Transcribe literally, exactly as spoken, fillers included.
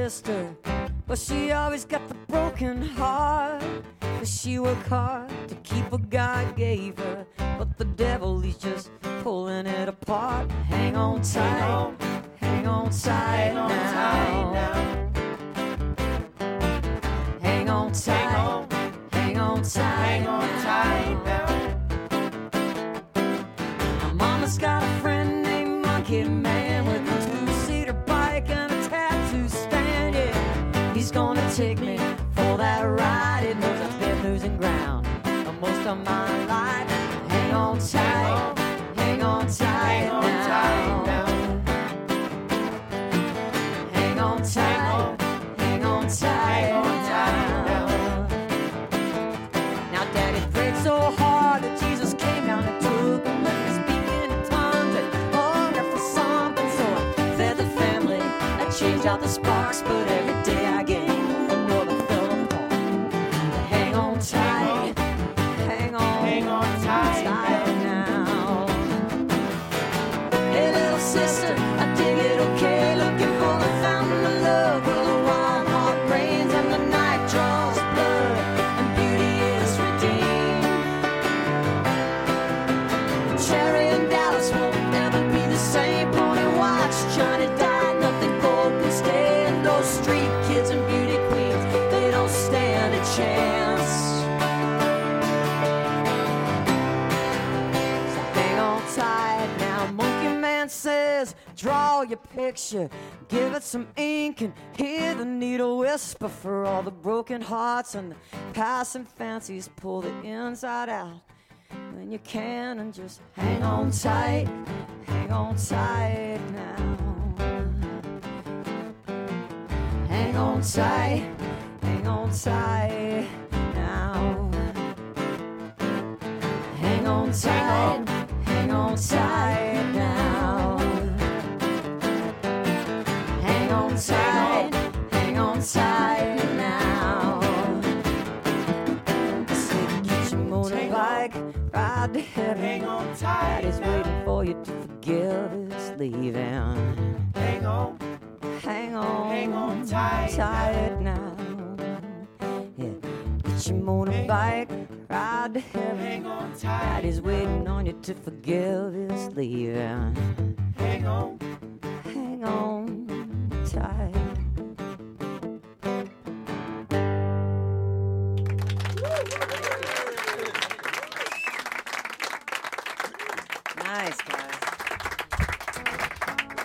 sister, but she always got the broken heart. But she worked hard to keep what God gave her, but the devil, he's just pulling it apart. Hang on tight, hang on tight now. Hang on tight, hang on tight now. My mama's got a friend named Monkey Man with a two-seater bike and a tattoo stand. Yeah, he's gonna take me for that ride. It knows I've been losing ground for most of my life. Hang on tight, hang on tight now. Hang on tight, hang on tight now. Now Daddy prayed so hard that Jesus came down and took him, let me speak in tongues and hunger for something. So I fed the family, I changed out the sparks, but every day I gained another fell apart. Hang on tight, hang on, hang on tight, tight now. Hey little sister, I dig it okay, looking for the fountain of love where the wild heart reigns and the night draws blood and beauty is redeemed. Cherry and Dallas won't never be the same. Pony watch, Johnny died, nothing gold can stand. Those street kids and beauty queens, they don't stand a chance. So hang on tight now. Monkey Man says, draw your picture, give it some ink and hear the needle whisper for all the broken hearts and the passing fancies. Pull the inside out when you can and just hang on tight, hang on tight now. Hang on tight, hang on tight now. Hang on tight, hang on tight now. Hang on tight, hang on tight now. I said, get your motorbike, ride to heaven. Hang on tight. Daddy's waiting for you to forgive his leaving. Hang on, Hang on, hang on tight, tight now. Yeah, get your motorbike, ride to heaven. hang on tight, Daddy's waiting on you to forgive his leaving. hang on. Hang on tight. Nice, guys.